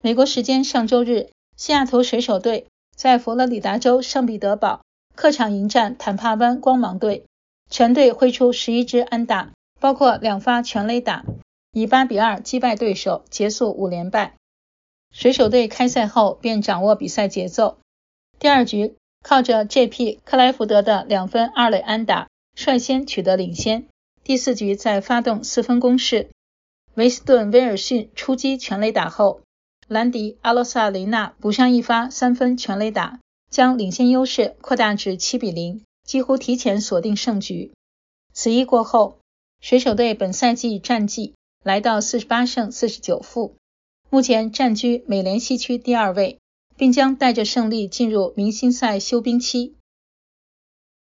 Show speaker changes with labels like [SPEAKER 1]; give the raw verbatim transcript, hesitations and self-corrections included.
[SPEAKER 1] 美国时间上周日，西雅图水手队在佛罗里达州圣彼得堡客场迎战坦帕湾光芒队，全队挥出十一支安打，包括两发全垒打，以八比二击败对手，结束五连败。水手队开赛后便掌握比赛节奏，第二局靠着 J P 克莱福德的两分二垒安打率先取得领先，第四局再发动四分攻势，维斯顿威尔逊出击全垒打后，兰迪阿洛萨雷纳补上一发三分全垒打，将领先优势扩大至七比零，几乎提前锁定胜局。此役过后，水手队本赛季战绩来到四十八胜四十九负，目前占据美联西区第二位，并将带着胜利进入明星赛休兵期。